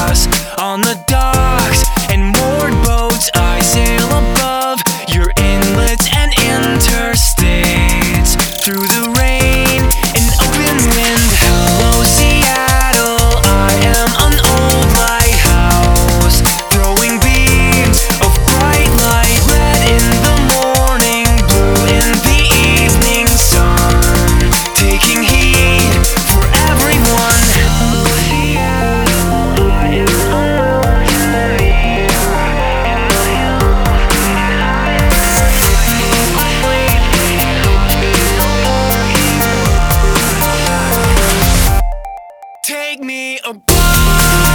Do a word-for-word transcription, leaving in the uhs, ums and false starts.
glass on the docks and moored boats I sail above your inlets and interstates through the rain and open wind. Hello Seattle, I am an old lighthouse throwing beams of bright light, red in the morning, blue in the evening sun, taking heed for everyone. Hello Seattle, I am a mountaineer in the hills behind Take me above.